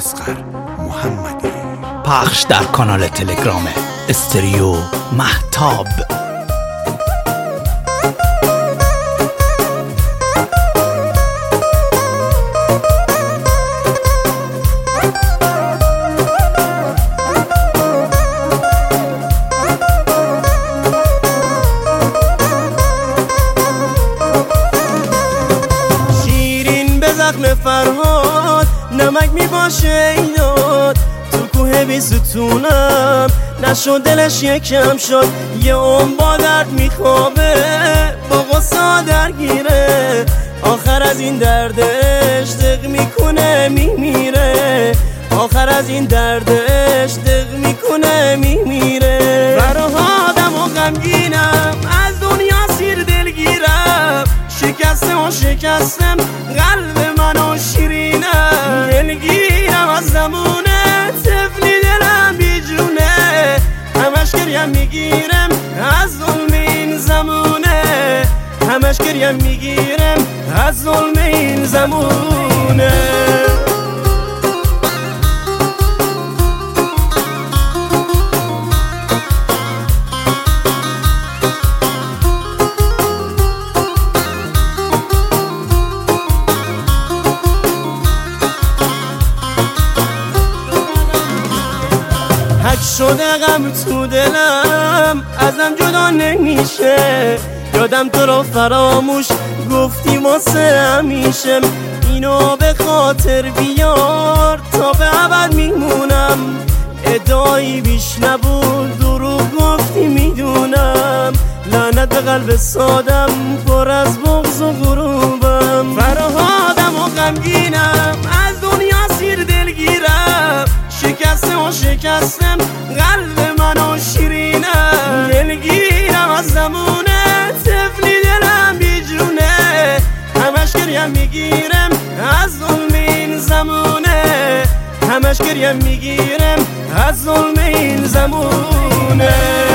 اصغر محمدی. پخش در کانال تلگرام استریو مهتاب. زخم فرهاد نمک می باشه ایناد، تو کوه بی ستونم نشد دلش یکم شد، یه عمر با درد میخوابه با غصه درگیره، آخر از این دردش دق میکنه میمیره، آخر از این دردش دق میکنه میمیره. فرهادم و غمگینم از دنیا سیر دلگیرم، شکستم و شکستم قلب منو شیرینم، دلگیرم از زمونه طفلی دلم بیجونه، همش گریم میگیرم از ظلم این زمونه، همش گریم میگیرم از ظلم این زمونه. شده غم تو دلم ازم جدا نمیشه، یادم تو رو فراموش گفتی واسه همیشه، اینو به خاطر بیار تا به ابد میمونم، ادایی بیش نبود دروغ گفتی میدونم، لعنت به قلب سادم پر از بغض و غروبم. فرهادم و غمگینم از دنیا سیر دلگیرم، شکستم و شکستم قلب منو شیرینم، دلگیرم از زمونه طفلی دلم بیجونه، همش گریم میگیرم از ظلم این زمونه، همش گریم میگیرم از ظلم این زمونه.